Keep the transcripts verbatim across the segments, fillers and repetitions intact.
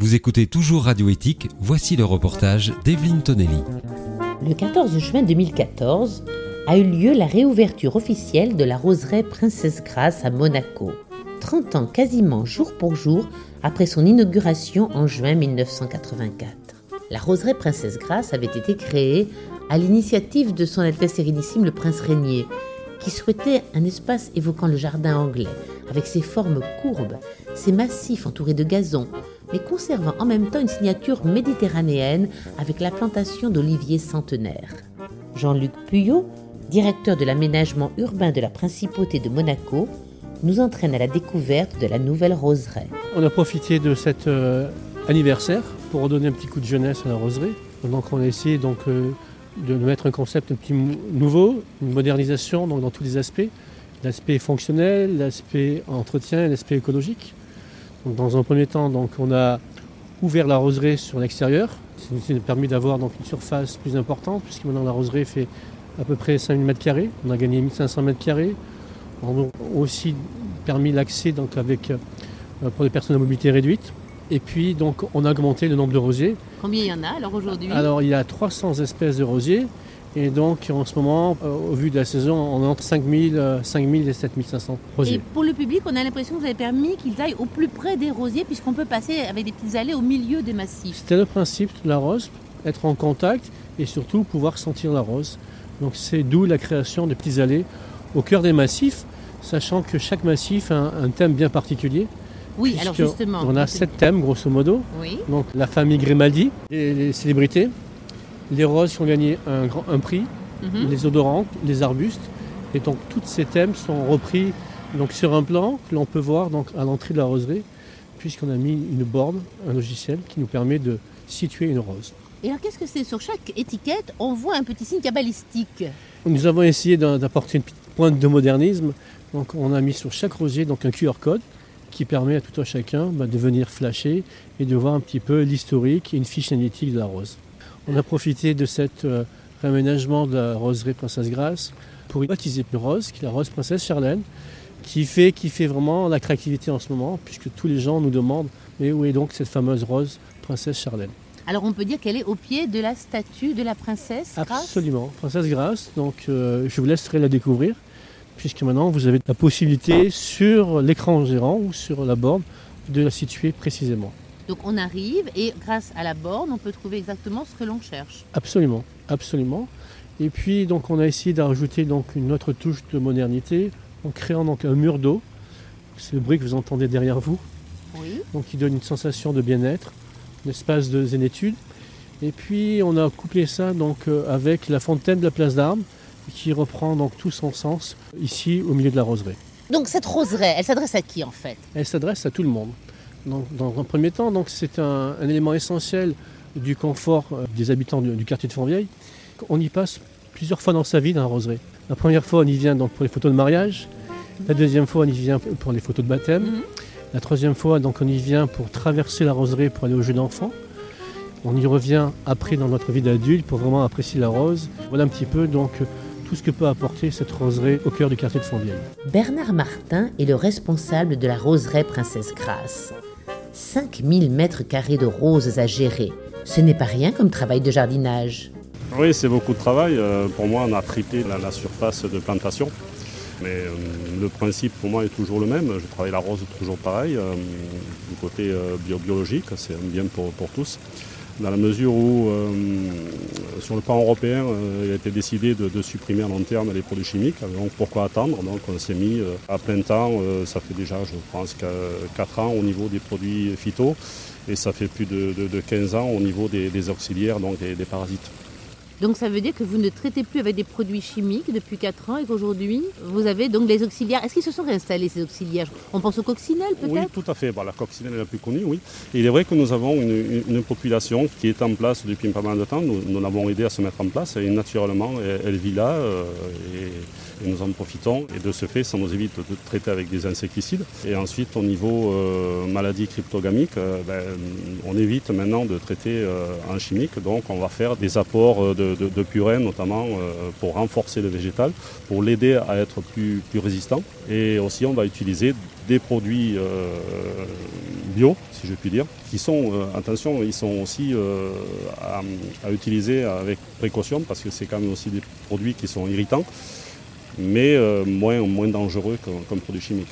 Vous écoutez toujours Radio Éthique, voici le reportage d'Evelyne Tonelli. Le quatorze juin deux mille quatorze a eu lieu la réouverture officielle de la roseraie Princesse Grace à Monaco. trente ans quasiment jour pour jour après son inauguration en juin mille neuf cent quatre-vingt-quatre. La roseraie Princesse Grace avait été créée à l'initiative de son Altesse Sérénissime le Prince Régnier, qui souhaitait un espace évoquant le jardin anglais, avec ses formes courbes, ses massifs entourés de gazon, mais conservant en même temps une signature méditerranéenne avec la plantation d'oliviers centenaires. Jean-Luc Puyot, directeur de l'aménagement urbain de la Principauté de Monaco, nous entraîne à la découverte de la nouvelle roseraie. On a profité de cet euh, anniversaire pour redonner un petit coup de jeunesse à la roseraie. Donc on a essayé donc, euh, de mettre un concept un petit mou- nouveau, une modernisation donc, dans tous les aspects. L'aspect fonctionnel, l'aspect entretien, l'aspect écologique. Donc, dans un premier temps, donc, on a ouvert la roseraie sur l'extérieur. Ça nous a permis d'avoir donc, une surface plus importante, puisque maintenant la roseraie fait à peu près cinq mille mètres carrés. On a gagné mille cinq cents mètres carrés. On a aussi permis l'accès donc, avec, euh, pour les personnes à mobilité réduite. Et puis, donc, on a augmenté le nombre de rosiers. Combien il y en a alors aujourd'hui ? Alors, il y a trois cents espèces de rosiers. Et donc, en ce moment, euh, au vu de la saison, on est entre cinq mille, euh, cinq mille et sept mille cinq cents rosiers. Et pour le public, on a l'impression que vous avez permis qu'ils aillent au plus près des rosiers, puisqu'on peut passer avec des petites allées au milieu des massifs. C'était le principe de la rose, être en contact et surtout pouvoir sentir la rose. Donc, c'est d'où la création des petites allées au cœur des massifs, sachant que chaque massif a un, un thème bien particulier. Oui, alors justement. On a sept thèmes, grosso modo. Oui. Donc, la famille Grimaldi, les, les célébrités, les roses qui ont gagné un, grand, un prix, mm-hmm. les odorants, les arbustes. Et donc, tous ces thèmes sont repris donc, sur un plan que l'on peut voir donc, à l'entrée de la roseraie, puisqu'on a mis une borne, un logiciel qui nous permet de situer une rose. Et alors, qu'est-ce que c'est ? Sur chaque étiquette, on voit un petit signe cabalistique. Nous avons essayé d'apporter une petite pointe de modernisme. Donc, on a mis sur chaque rosier donc, un Q R code qui permet à tout un chacun bah, de venir flasher et de voir un petit peu l'historique et une fiche analytique de la rose. On a profité de cet euh, réaménagement de la roseraie Princesse Grace pour baptiser une rose, qui est la rose Princesse Charlène, qui fait, qui fait vraiment la créativité en ce moment, puisque tous les gens nous demandent mais où est donc cette fameuse rose Princesse Charlène. Alors on peut dire qu'elle est au pied de la statue de la Princesse Grace ? Absolument, Princesse Grace, donc euh, je vous laisserai la découvrir, puisque maintenant vous avez la possibilité sur l'écran gérant ou sur la borne de la situer précisément. Donc on arrive et grâce à la borne, on peut trouver exactement ce que l'on cherche. Absolument, absolument. Et puis donc on a essayé d'ajouter donc une autre touche de modernité en créant donc un mur d'eau. C'est le bruit que vous entendez derrière vous. Oui. Donc qui donne une sensation de bien-être, un espace de zénitude. Et puis on a couplé ça donc avec la fontaine de la place d'Armes qui reprend donc tout son sens ici au milieu de la roseraie. Donc cette roseraie, elle s'adresse à qui en fait ? Elle s'adresse à tout le monde. Donc, dans un premier temps, donc, c'est un, un élément essentiel du confort euh, des habitants du, du quartier de Fontvieille. On y passe plusieurs fois dans sa vie dans la roseraie. La première fois, on y vient donc, pour les photos de mariage. La deuxième fois, on y vient pour les photos de baptême. Mm-hmm. La troisième fois, donc, on y vient pour traverser la roseraie pour aller au jeu d'enfants. On y revient après dans notre vie d'adulte pour vraiment apprécier la rose. Voilà un petit peu donc, tout ce que peut apporter cette roseraie au cœur du quartier de Fontvieille. Bernard Martin est le responsable de la roseraie Princesse Grace. cinq mille mètres carrés de roses à gérer. Ce n'est pas rien comme travail de jardinage. Oui, c'est beaucoup de travail. Pour moi, on a triplé la, la surface de plantation. Mais euh, le principe pour moi est toujours le même. Je travaille la rose toujours pareil. Euh, du côté euh, bio- biologique, c'est un bien pour, pour tous. Dans la mesure où, euh, sur le plan européen, euh, il a été décidé de, de supprimer à long terme les produits chimiques. Donc pourquoi attendre ? Donc on s'est mis euh, à plein temps, euh, ça fait déjà, je pense, quatre ans au niveau des produits phyto, et ça fait plus de, de, de quinze ans au niveau des, des auxiliaires, donc des, des parasites. Donc ça veut dire que vous ne traitez plus avec des produits chimiques depuis quatre ans et qu'aujourd'hui, vous avez donc les auxiliaires. Est-ce qu'ils se sont réinstallés, ces auxiliaires ? On pense aux coccinelles peut-être ? Oui, tout à fait. Bon, la coccinelle est la plus connue, oui. Et il est vrai que nous avons une, une, une population qui est en place depuis pas mal de temps. Nous, nous l'avons aidé à se mettre en place et naturellement, elle, elle vit là euh, et, et nous en profitons. Et de ce fait, ça nous évite de traiter avec des insecticides. Et ensuite, au niveau euh, maladies cryptogamiques, euh, ben, on évite maintenant de traiter euh, en chimique. Donc, on va faire des apports de de, de, de purin notamment euh, pour renforcer le végétal, pour l'aider à être plus, plus résistant. Et aussi on va utiliser des produits euh, bio, si je puis dire, qui sont, euh, attention, ils sont aussi euh, à, à utiliser avec précaution parce que c'est quand même aussi des produits qui sont irritants, mais euh, moins, moins dangereux qu'un produit chimique.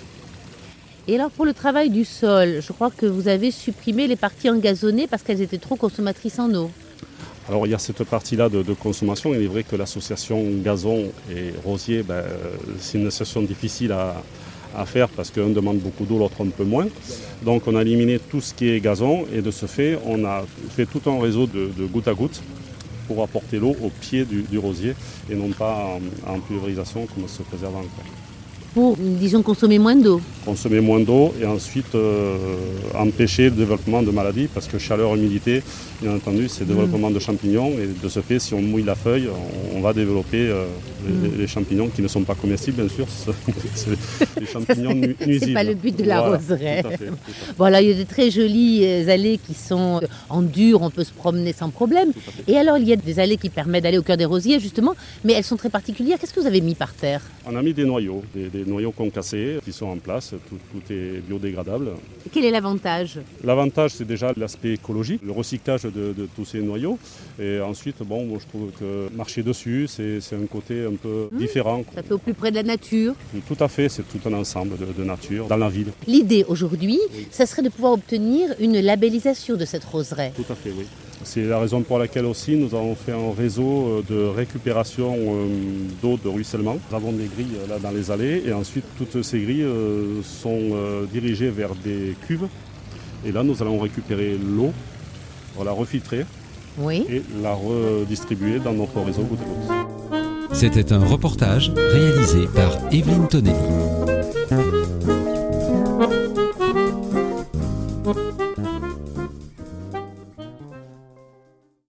Et alors pour le travail du sol, je crois que vous avez supprimé les parties engazonnées parce qu'elles étaient trop consommatrices en eau. Alors il y a cette partie-là de, de consommation. Il est vrai que l'association gazon et rosier, ben, c'est une association difficile à, à faire parce qu'un demande beaucoup d'eau, l'autre un peu moins. Donc on a éliminé tout ce qui est gazon et de ce fait, on a fait tout un réseau de, de goutte à goutte pour apporter l'eau au pied du, du rosier et non pas en, en pulvérisation comme se faisait avant. Pour, disons, consommer moins d'eau. Consommer moins d'eau et ensuite euh, empêcher le développement de maladies parce que chaleur, humidité, bien entendu, c'est le développement mmh. de champignons et de ce fait, si on mouille la feuille, on, on va développer euh, mmh. les, les champignons qui ne sont pas comestibles, bien sûr, c'est les champignons nu nuisibles. C'est pas le but de la voilà, roseraie. tout à fait, tout à fait. Voilà, il y a de très jolies allées qui sont en dur, on peut se promener sans problème. Et alors, il y a des allées qui permettent d'aller au cœur des rosiers, justement, mais elles sont très particulières. Qu'est-ce que vous avez mis par terre? On a mis des noyaux, des, des noyaux concassés qui sont en place, tout, tout est biodégradable. Et quel est l'avantage? L'avantage, c'est déjà l'aspect écologique, le recyclage de, de tous ces noyaux. Et ensuite, bon, moi, je trouve que marcher dessus, c'est un côté un peu mmh, différent. Ça fait au plus près de la nature. Tout à fait, c'est tout un ensemble de, de nature dans la ville. L'idée aujourd'hui, oui. ça serait de pouvoir obtenir une labellisation de cette roseraie. Tout à fait, oui. C'est la raison pour laquelle aussi nous avons fait un réseau de récupération d'eau de ruissellement. Nous avons des grilles là dans les allées et ensuite toutes ces grilles sont dirigées vers des cuves. Et là nous allons récupérer l'eau, la refiltrer oui. et la redistribuer dans notre réseau goutte à goutte. C'était un reportage réalisé par Evelyne Tonelli.